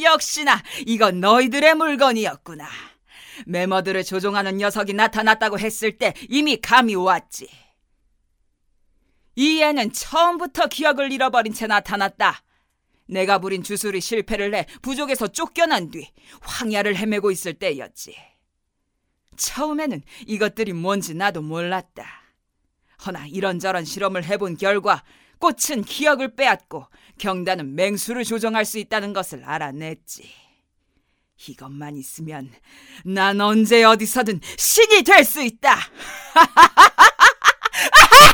역시나 이건 너희들의 물건이었구나. 매머드를 조종하는 녀석이 나타났다고 했을 때 이미 감이 왔지. 이 애는 처음부터 기억을 잃어버린 채 나타났다. 내가 부린 주술이 실패를 해 부족에서 쫓겨난 뒤 황야를 헤매고 있을 때였지. 처음에는 이것들이 뭔지 나도 몰랐다. 허나 이런저런 실험을 해본 결과 꽃은 기억을 빼앗고 경단은 맹수를 조종할 수 있다는 것을 알아냈지. 이것만 있으면 난 언제 어디서든 신이 될 수 있다.